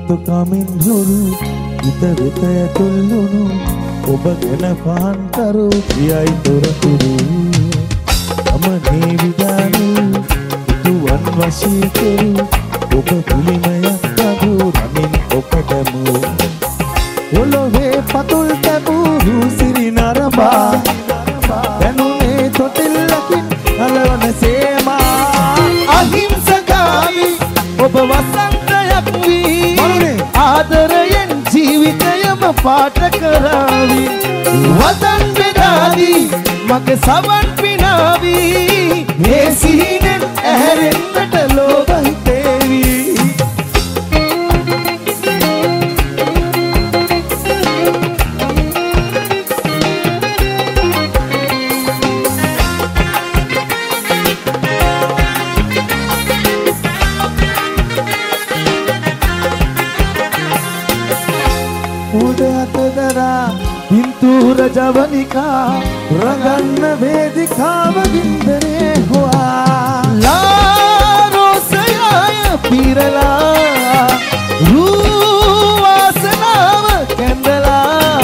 ලිංගතු කමින් හුරු හිත වෙත ඇතුල්ලුණු ඔබ ගැන පහන්තරු කියයි තොරතුරු අමනේ විදානු තුවන් වශී කෙරු ඔබ පිළිමයක් අදු රමින් ඔබටමු ඔලොවේ පතුල් තැබූ සිරි නරඹා දැනුනේ තොටිල්ලකින් අලවන සේමා අහිංසකාවි ඔබ වසන්තයක් වී ආදරයෙන් ජීවිතයම පාට කරාවි වදන් බෙදාදී මගේ සවන් පිනාවී මේ සිහිනෙන් ඇහැරෙන්නට ලෝභ හිතේවි पिंतूर जवनिका रंगन वेदिकाव गिंदरे हुआ लारो सयाय पीरला रूवासनाव केंदला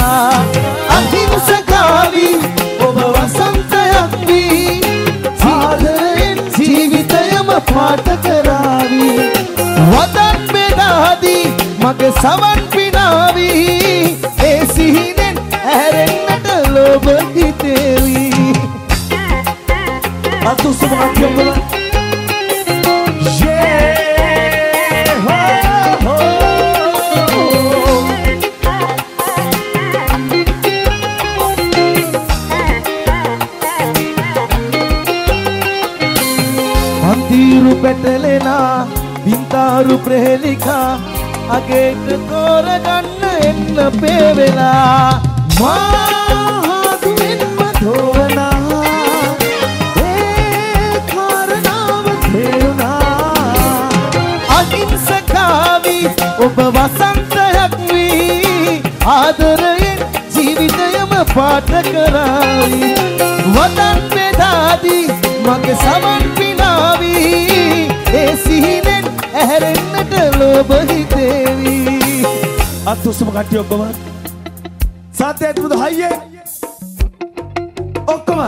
अहिंसकावी ඔබ වසන්තයක් වී ආදරයෙන් ජීවිතයම පාට කරාවි වදන් බෙදාදී මගේ සවන් පිනාවී ඒ සිහිනෙන් ඇරෙන්නට ලෝභ හිතේවි අතු සමග යොමුලා मंदिर पेटलेना बिंतारु प्रेलिका अगेट तोर गन्न එන්න පේවෙලා මහදුවෙන්ම ධෝවනා ඒ කාරණාව තේරුණා අහිංසකාවි ඔබ වසන්තයක් වී ආදරයෙන් ජීවිතයම පාට කරාවි වදන් බෙදාදී මගේ සමන් පිනාවී ඒ සිහිනෙන් ඇහැරෙන්නට ලෝභ හිතේවි අතුසම කට්ටිය ඔක්කොම සත්‍යයට පුදු හයියේ ඔක්කොම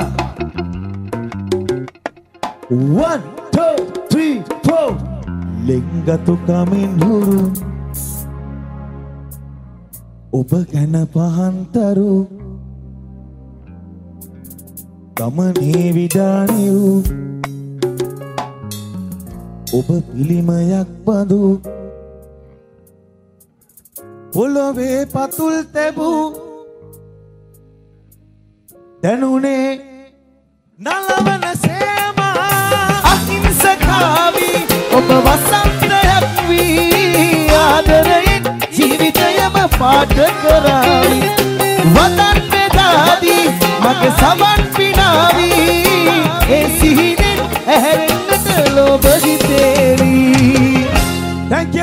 1 2 3 4 ලිංගතු කමින් හුරු ඔබ ගැන පහන්තරු ගමනේ විඩානියු ඔබ පිළිමයක් බඳු පොළොවේ පතුල් තැබූ දැනුනේ නලවන සේමා අහිංසකාවි ඔබ වසන්තයක් වී ආදරයෙන් ජීවිතයම පාට කරාවි වදන් බෙදාදී මගේ සමන් පිනාවී ඒ සිහිනෙන් ඇහැරෙන්නට ලෝභ හිතේවි Thank you